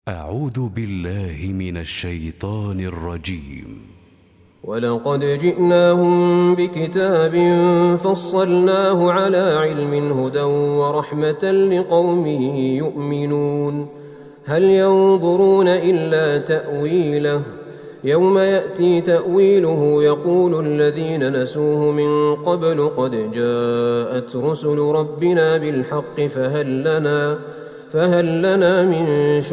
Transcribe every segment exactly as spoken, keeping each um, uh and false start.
أعوذ بالله من الشيطان الرجيم. ولقد جئناهم بكتاب فصلناه على علم هدى ورحمة لقوم يؤمنون. هل ينظرون إلا تأويله؟ يوم يأتي تأويله يقول الذين نسوه من قبل قد جاءت رسل ربنا بالحق فهل لنا فهل لنا من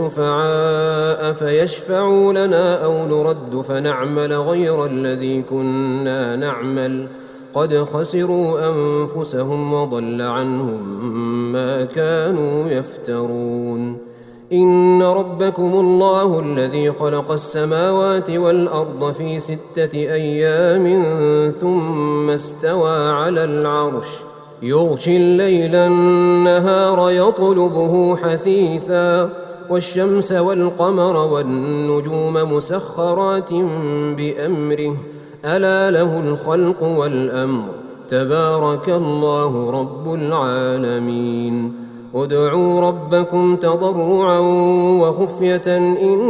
شفعاء فيشفعوا لنا أو نرد فنعمل غير الذي كنا نعمل قد خسروا أنفسهم وضل عنهم ما كانوا يفترون. إن ربكم الله الذي خلق السماوات والأرض في ستة أيام ثم استوى على العرش يغشي الليل النهار يطلبه حثيثا والشمس والقمر والنجوم مسخرات بأمره ألا له الخلق والأمر تبارك الله رب العالمين. ادعوا ربكم تضرعا وخفية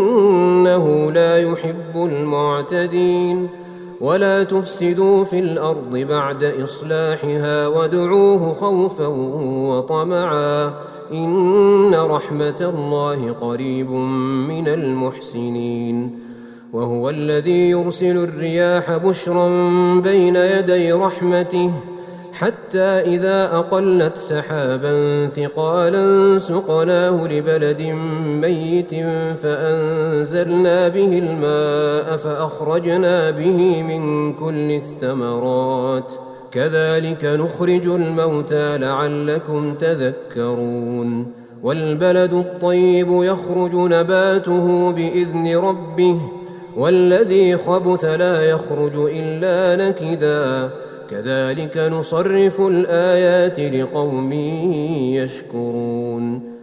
إنه لا يحب المعتدين. ولا تفسدوا في الأرض بعد إصلاحها وادعوه خوفا وطمعا إن رحمة الله قريب من المحسنين. وهو الذي يرسل الرياح بشرا بين يدي رحمته حتى إذا أقلت سحابا ثقالا سقناه لبلد ميت فأنزلنا به الماء فأخرجنا به من كل الثمرات كذلك نخرج الموتى لعلكم تذكرون. والبلد الطيب يخرج نباته بإذن ربه والذي خبث لا يخرج إلا نكدا كذلك نصرف الآيات لقوم يشكرون.